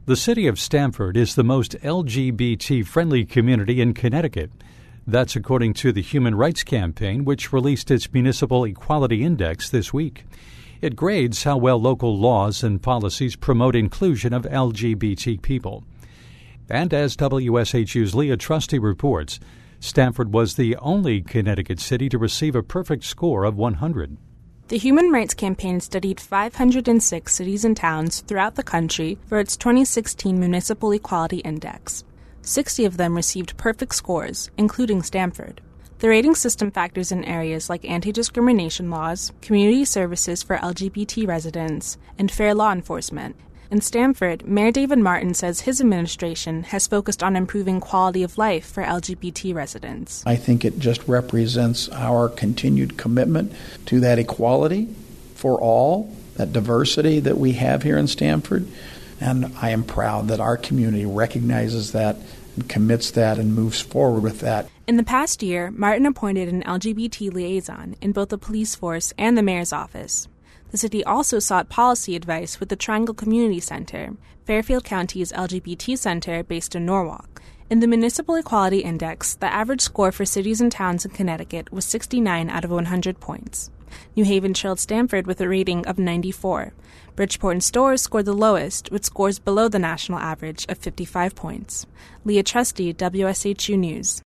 The city of Stamford is the most LGBT-friendly community in Connecticut. That's according to the Human Rights Campaign, which released its Municipal Equality Index this week. It grades how well local laws and policies promote inclusion of LGBT people. And as WSHU's Leah Trusty reports, Stamford was the only Connecticut city to receive a perfect score of 100. The Human Rights Campaign studied 506 cities and towns throughout the country for its 2016 Municipal Equality Index. 60 of them received perfect scores, including Stamford. The rating system factors in areas like anti-discrimination laws, community services for LGBT residents, and fair law enforcement. In Stamford, Mayor David Martin says his administration has focused on improving quality of life for LGBT residents. I think it just represents our continued commitment to that equality for all, that diversity that we have here in Stamford. And I am proud that our community recognizes that and commits that and moves forward with that. In the past year, Martin appointed an LGBT liaison in both the police force and the mayor's office. The city also sought policy advice with the Triangle Community Center, Fairfield County's LGBT center based in Norwalk. In the Municipal Equality Index, the average score for cities and towns in Connecticut was 69 out of 100 points. New Haven trailed Stamford with a rating of 94. Bridgeport and Storrs scored the lowest, with scores below the national average of 55 points. Leah Trusty, WSHU News.